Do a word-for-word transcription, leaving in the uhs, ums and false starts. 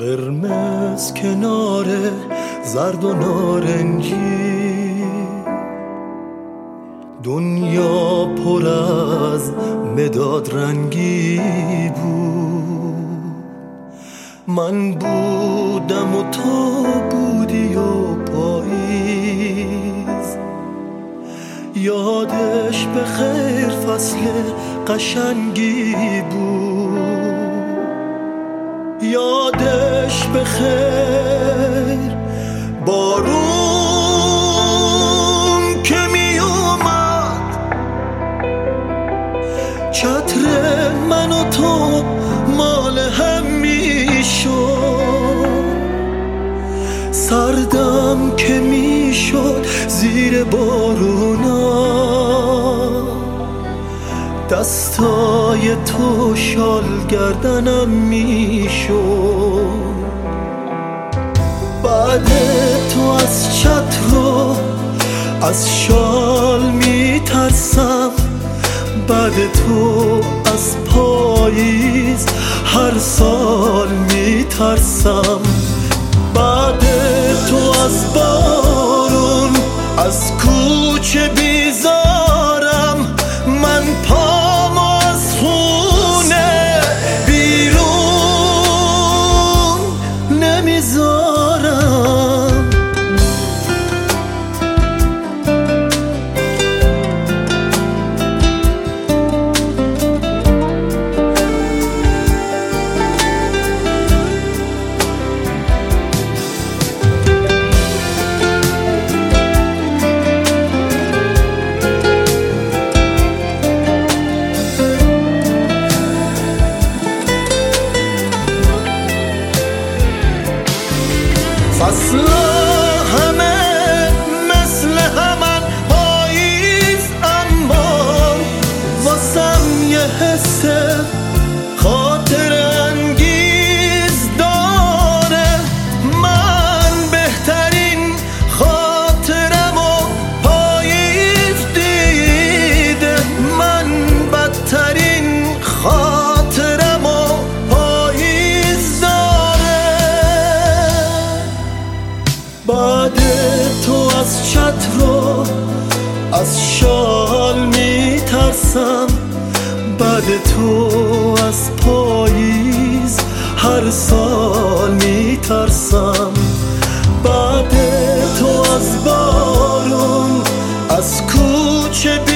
قرمز کنار زرد و نارنجی، دنیا پر از مداد رنگی بود. من بودم و تو بودی و پاییز، یادش به خیر فصل قشنگی بود. یادش به خیر بارون که می اومد، چتر من و تو مال هم می شد، سردم که می شد زیر بارونا، دستای تو شال گردنم می شد. بعد تو از چتر و از شال می ترسم، بعد تو از پاییز هر سال می ترسم. بعد تو از بارون از کوچه بیزارم، من پامو از خونه بیرون نمیذارم. فصلا همه مثل همان پاییز، اما واسم یه حس خاطر انگیز داره. من بهترین خاطرم و پاییز دیده، من بدترین خاطرم و پاییز داره. بعد تو از چتر و از شال می ترسم، بعد تو از پاییز هر سال می ترسم. بعد تو از بارون از کوچه